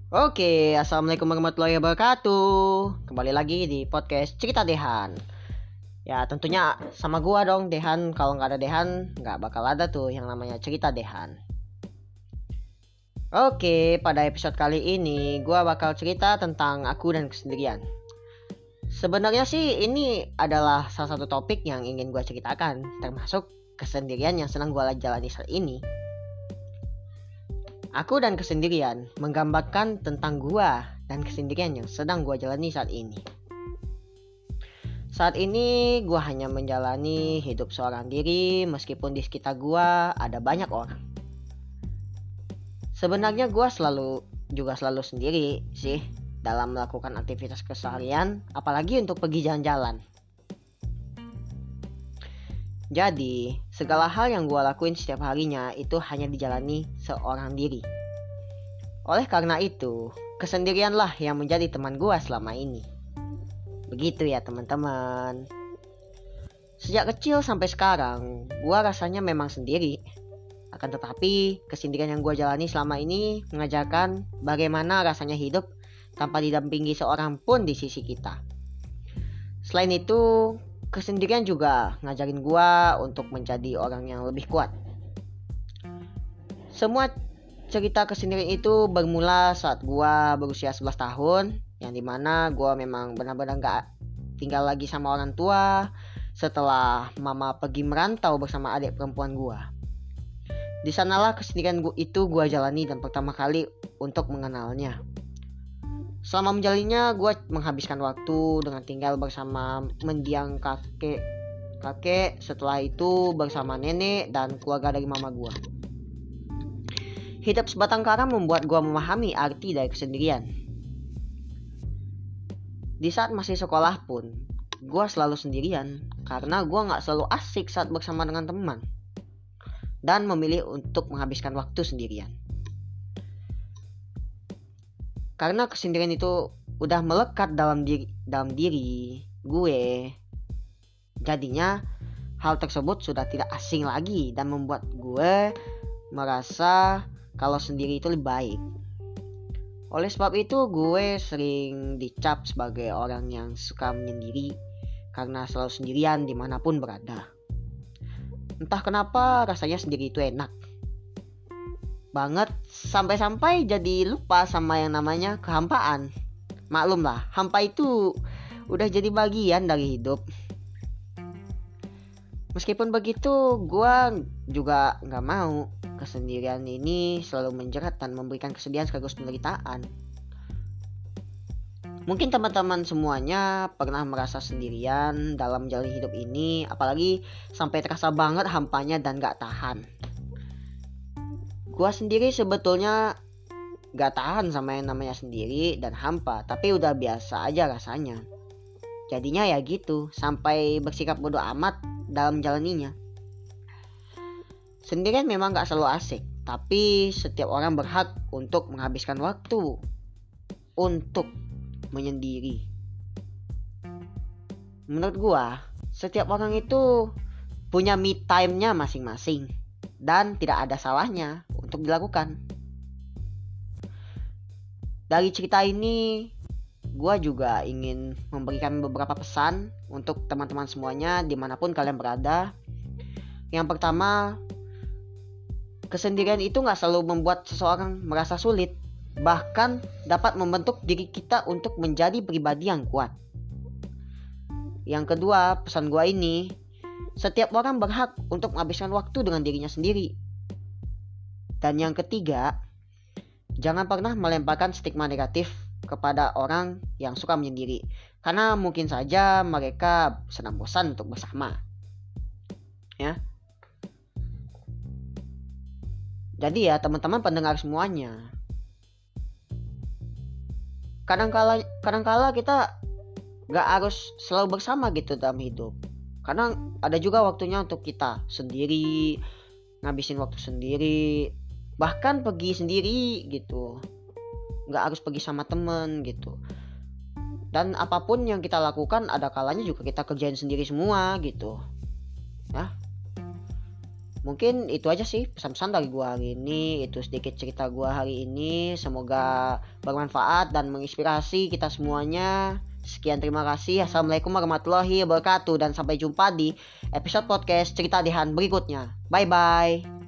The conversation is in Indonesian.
Oke, assalamualaikum warahmatullahi wabarakatuh. Kembali lagi di podcast Cerita Dehan. Ya, tentunya sama gua dong, Dehan. Kalau nggak ada Dehan, nggak bakal ada tuh yang namanya Cerita Dehan. Oke, pada episode kali ini gua bakal cerita tentang aku dan kesendirian. Sebenarnya sih ini adalah salah satu topik yang ingin gua ceritakan, termasuk kesendirian yang sedang gua jalani saat ini. Aku dan kesendirian menggambarkan tentang gua dan kesendirian yang sedang gua jalani saat ini. Saat ini gua hanya menjalani hidup seorang diri meskipun di sekitar gua ada banyak orang. Sebenarnya gua selalu sendiri sih dalam melakukan aktivitas keseharian, apalagi untuk pergi jalan-jalan. Jadi, segala hal yang gue lakuin setiap harinya itu hanya dijalani seorang diri. Oleh karena itu, kesendirianlah yang menjadi teman gue selama ini. Begitu ya teman-teman. Sejak kecil sampai sekarang, gue rasanya memang sendiri. Akan tetapi, kesendirian yang gue jalani selama ini mengajarkan bagaimana rasanya hidup tanpa didampingi seorang pun di sisi kita. Selain itu, kesendirian juga ngajarin gua untuk menjadi orang yang lebih kuat. Semua cerita kesendirian itu bermula saat gua berusia 11 tahun, yang dimana gua memang benar-benar gak tinggal lagi sama orang tua setelah mama pergi merantau bersama adik perempuan gua. Di sanalah kesendirian itu gua jalani dan pertama kali untuk mengenalnya. Selama menjalinnya, gue menghabiskan waktu dengan tinggal bersama mendiang kakek, setelah itu bersama nenek dan keluarga dari mama gue. Hidup sebatang kara membuat gue memahami arti dari kesendirian. Di saat masih sekolah pun, gue selalu sendirian karena gue gak selalu asik saat bersama dengan teman dan memilih untuk menghabiskan waktu sendirian. Karena kesendirian itu udah melekat dalam diri gue. Jadinya hal tersebut sudah tidak asing lagi dan membuat gue merasa kalau sendiri itu lebih baik. Oleh sebab itu gue sering dicap sebagai orang yang suka menyendiri karena selalu sendirian dimanapun berada. Entah kenapa rasanya sendiri itu enak banget, sampai-sampai jadi lupa sama yang namanya kehampaan. Maklum lah, hampa itu udah jadi bagian dari hidup. Meskipun begitu, gue juga gak mau kesendirian ini selalu menjerat dan memberikan kesedihan sekaligus penderitaan. Mungkin teman-teman semuanya pernah merasa sendirian dalam menjalani hidup ini, apalagi sampai terasa banget hampanya dan gak tahan. Gua sendiri sebetulnya gak tahan sama yang namanya sendiri dan hampa, tapi udah biasa aja rasanya. Jadinya ya gitu, sampai bersikap bodoh amat dalam menjalaninya. Sendirian memang gak selalu asik, tapi setiap orang berhak untuk menghabiskan waktu untuk menyendiri. Menurut gua, setiap orang itu punya me time-nya masing-masing dan tidak ada salahnya untuk dilakukan. Dari cerita ini, gue juga ingin memberikan beberapa pesan untuk teman-teman semuanya dimanapun kalian berada. Yang pertama, kesendirian itu gak selalu membuat seseorang merasa sulit, bahkan dapat membentuk diri kita untuk menjadi pribadi yang kuat. Yang kedua, pesan gue ini, setiap orang berhak untuk menghabiskan waktu dengan dirinya sendiri. Dan yang ketiga, jangan pernah melemparkan stigma negatif kepada orang yang suka menyendiri, karena mungkin saja mereka sedang bosan untuk bersama. Ya. Jadi ya teman-teman pendengar semuanya, kadang-kala kita gak harus selalu bersama gitu dalam hidup. Karena ada juga waktunya untuk kita sendiri, ngabisin waktu sendiri, bahkan pergi sendiri gitu. Gak harus pergi sama temen gitu. Dan apapun yang kita lakukan ada kalanya juga kita kerjain sendiri semua gitu. Ya. Mungkin itu aja sih pesan-pesan dari gua hari ini. Itu sedikit cerita gua hari ini. Semoga bermanfaat dan menginspirasi kita semuanya. Sekian, terima kasih. Assalamualaikum warahmatullahi wabarakatuh. Dan sampai jumpa di episode podcast Cerita Dehan berikutnya. Bye-bye.